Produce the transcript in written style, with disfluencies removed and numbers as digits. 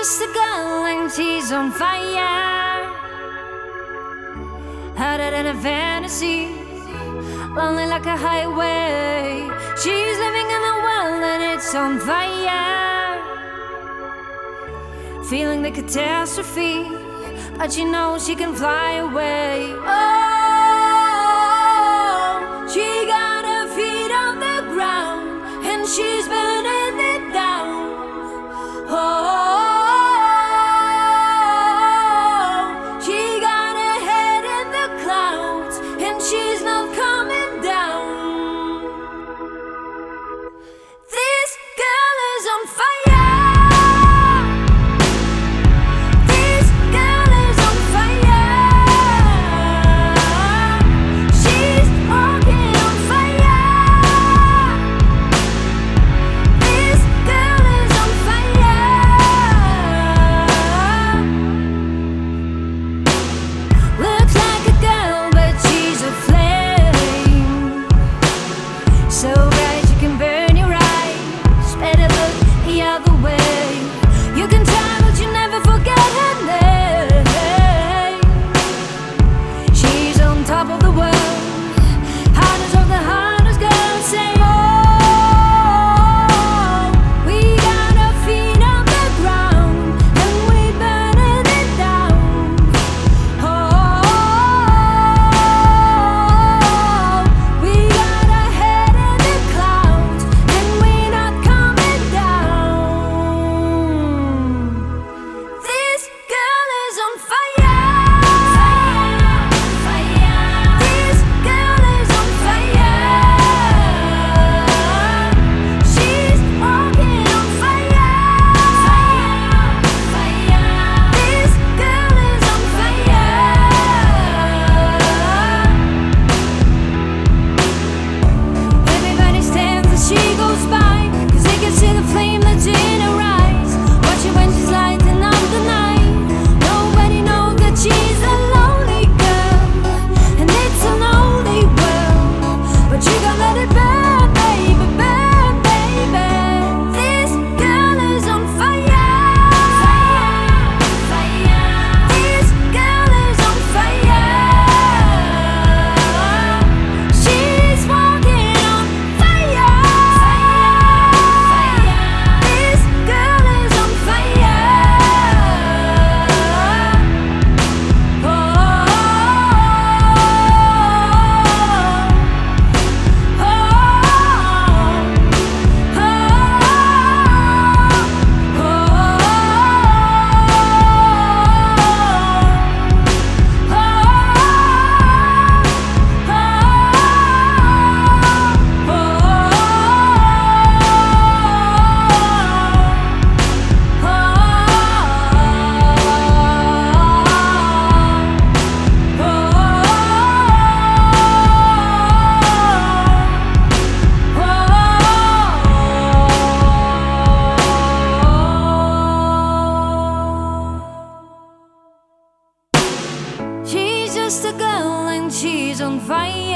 just a girl and she's on fire, hotter than a fantasy, lonely like a highway. She's living in a world and it's on fire, feeling the catastrophe, but she knows she can fly away. Oh, she got her feet on the ground and she's burning it down. Oh, she got her head in the clouds and she's not coming down. This girl is on fire. Just a girl and she's on fire.